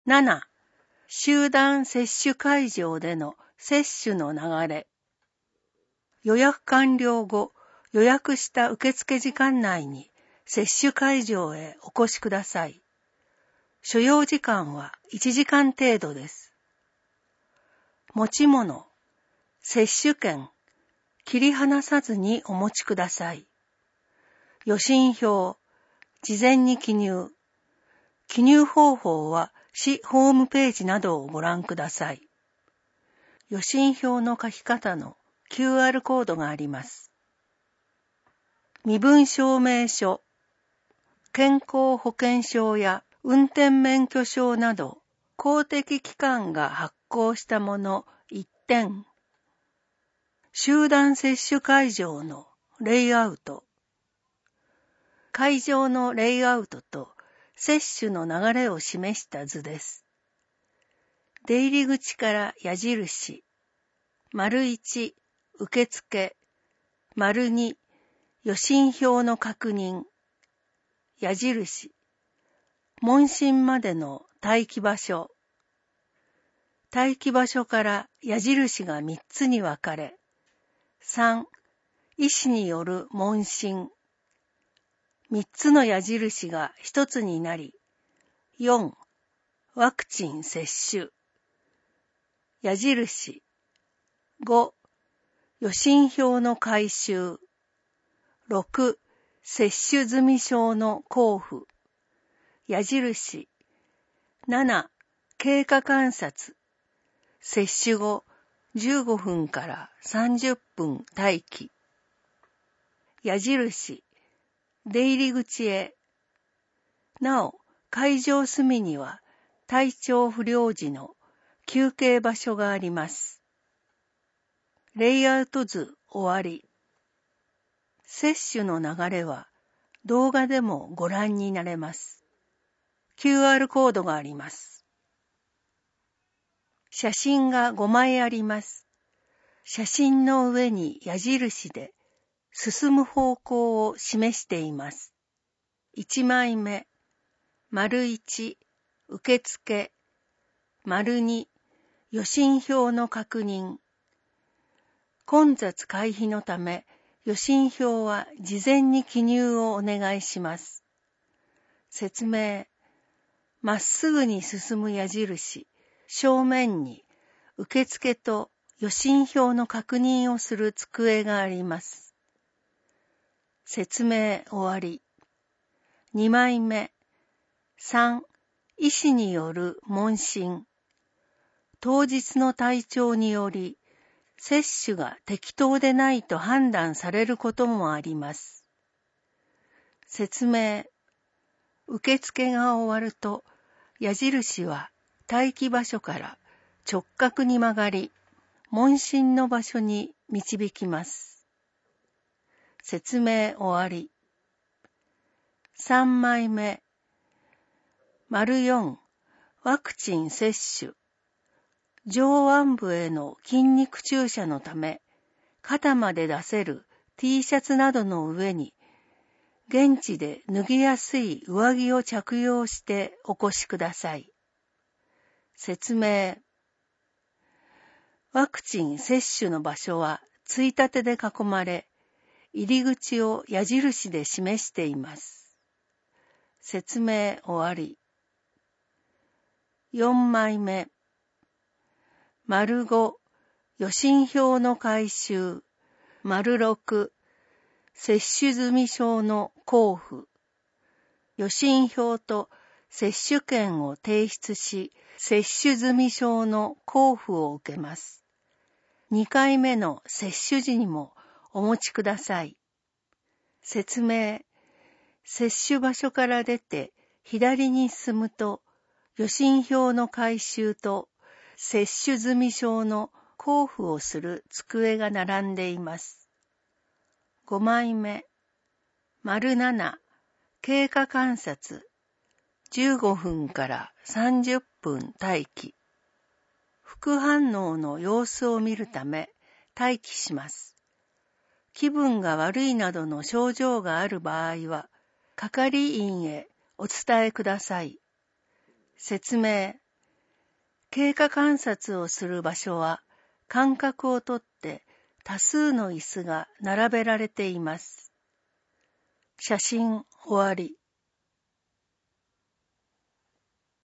7、集団接種会場での接種の流れ。予約完了後、予約した受付時間内に接種会場へお越しください。所要時間は1時間程度です。持ち物、接種券、切り離さずにお持ちください。予診票、事前に記入。記入方法は市ホームページなどをご覧ください。予診票の書き方の QR コードがあります。身分証明書、健康保険証や運転免許証など公的機関が発行したもの1点。集団接種会場のレイアウト。会場のレイアウトと接種の流れを示した図です。出入り口から矢印、1、受付、2、予診票の確認、矢印、問診までの待機場所。待機場所から矢印が3つに分かれ、3、医師による問診。3つの矢印が1つになり、4、ワクチン接種。矢印、5、予診票の回収。6、接種済証の交付。矢印、7、経過観察。接種後15分から30分待機。矢印、出入り口へ。なお、会場隅には体調不良時の休憩場所があります。レイアウト図終わり。接種の流れは動画でもご覧になれます。QR コードがあります。写真が5枚あります。写真の上に矢印で進む方向を示しています。1枚目、1、受付、2、予診票の確認。混雑回避のため、予診票は事前に記入をお願いします。説明。まっすぐに進む矢印、正面に受付と予診票の確認をする机があります。説明終わり。2枚目。3、医師による問診。当日の体調により、接種が適当でないと判断されることもあります。説明。受付が終わると、矢印は待機場所から直角に曲がり、問診の場所に導きます。説明終わり。3枚目。4、ワクチン接種。上腕部への筋肉注射のため、肩まで出せる T シャツなどの上に、現地で脱ぎやすい上着を着用してお越しください。説明。ワクチン接種の場所はついたてで囲まれ、入り口を矢印で示しています。説明終わり。4枚目。5、予診票の回収。6、接種済証の交付。予診票と接種券を提出し、接種済証の交付を受けます。2回目の接種時にもお持ちください。説明。接種場所から出て左に進むと、予診票の回収と接種済証の交付をする机が並んでいます。5枚目。7、経過観察。15分から30分待機。副反応の様子を見るため待機します。気分が悪いなどの症状がある場合は、係員へお伝えください。説明。 経過観察をする場所は間隔をとって多数の椅子が並べられています。写真終わり。